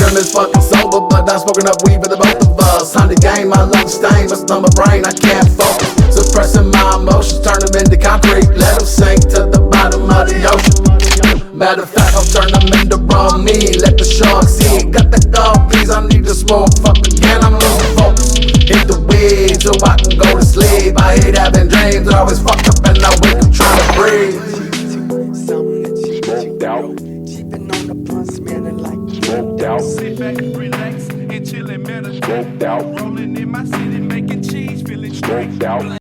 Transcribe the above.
him is fucking sober, but I'm smoking up weed for the both of us. On the game, my lungs stain, but on my brain, I can't focus. Suppressing my emotions, turn them into concrete. Let them sink to the bottom of the ocean. Matter of fact, I'll turn them into raw meat. Let the sharks eat. Got the dog peas, I need to smoke. Fuck again, I'm losing focus. Hit the weed so I can go to sleep. I hate having dreams that always fucked up and I wake up trying to breathe. Smoked out. Smoked out. Sit back, relax, and chill and meditate. Smoked out. Rolling in my city, making cheese, feeling straight. Smoked out.